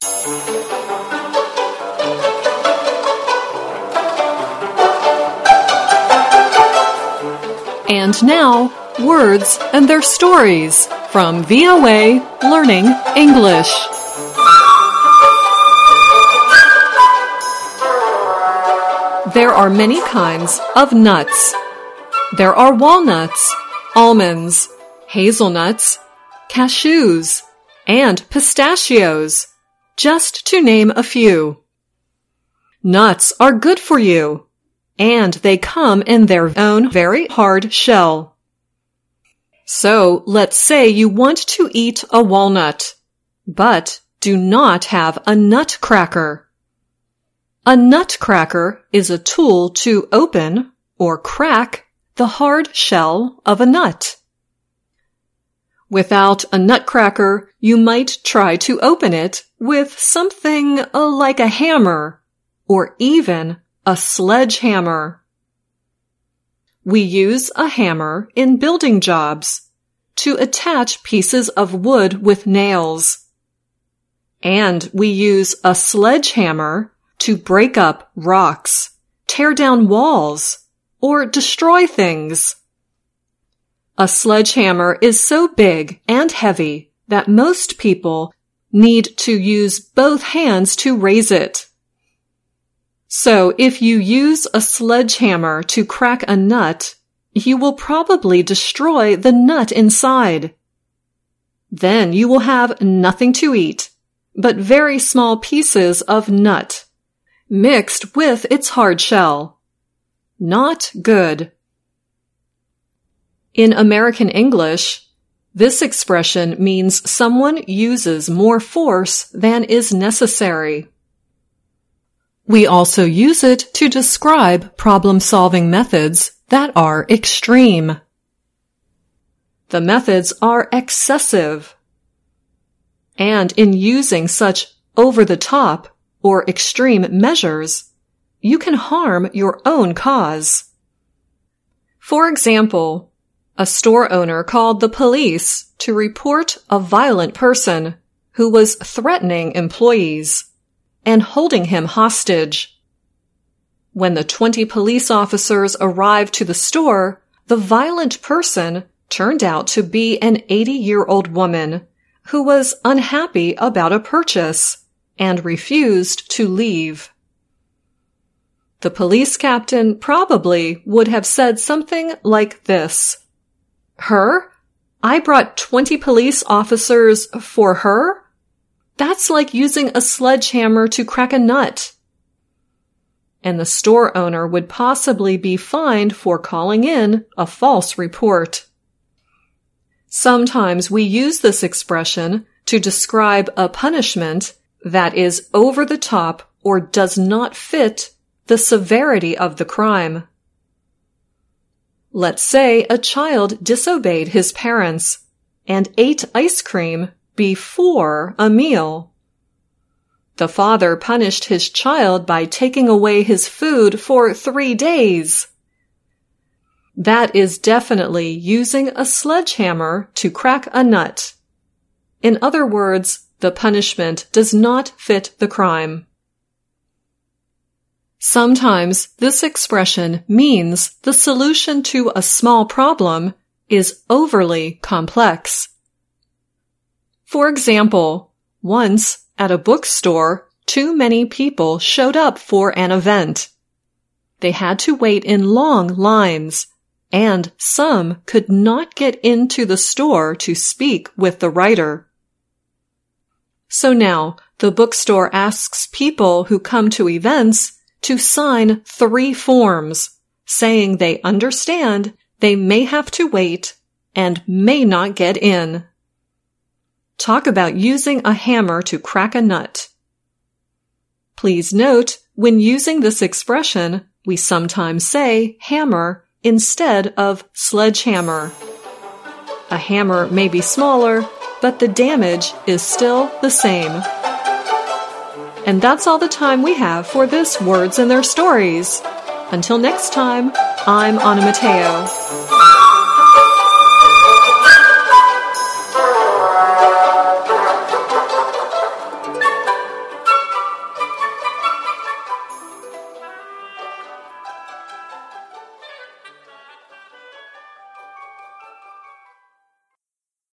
And now, words and their stories from VOA Learning English. There are many kinds of nuts. There are walnuts, almonds, hazelnuts, cashews, and pistachios, just to name a few. Nuts are good for you, and they come in their own very hard shell. So let's say you want to eat a walnut, but do not have a nutcracker. A nutcracker is a tool to open or crack the hard shell of a nut. Without a nutcracker, you might try to open it with something like a hammer or even a sledgehammer. We use a hammer in building jobs to attach pieces of wood with nails. And we use a sledgehammer to break up rocks, tear down walls, or destroy things. A sledgehammer is so big and heavy that most people need to use both hands to raise it. So if you use a sledgehammer to crack a nut, you will probably destroy the nut inside. Then you will have nothing to eat, but very small pieces of nut, mixed with its hard shell. Not good. In American English, this expression means someone uses more force than is necessary. We also use it to describe problem-solving methods that are extreme. The methods are excessive. And in using such over-the-top or extreme measures, you can harm your own cause. For example, a store owner called the police to report a violent person who was threatening employees and holding him hostage. When the 20 police officers arrived to the store, the violent person turned out to be an 80-year-old woman who was unhappy about a purchase and refused to leave. The police captain probably would have said something like this: "Her? I brought 20 police officers for her? That's like using a sledgehammer to crack a nut." And the store owner would possibly be fined for calling in a false report. Sometimes we use this expression to describe a punishment that is over the top or does not fit the severity of the crime. Let's say a child disobeyed his parents and ate ice cream before a meal. The father punished his child by taking away his food for 3 days. That is definitely using a sledgehammer to crack a nut. In other words, the punishment does not fit the crime. Sometimes this expression means the solution to a small problem is overly complex. For example, once at a bookstore, too many people showed up for an event. They had to wait in long lines, and some could not get into the store to speak with the writer. So now, the bookstore asks people who come to events to sign 3 forms, saying they understand they may have to wait and may not get in. Talk about using a hammer to crack a nut. Please note, when using this expression, we sometimes say hammer instead of sledgehammer. A hammer may be smaller, but the damage is still the same. And that's all the time we have for this Words and Their Stories. Until next time, I'm Anna Mateo.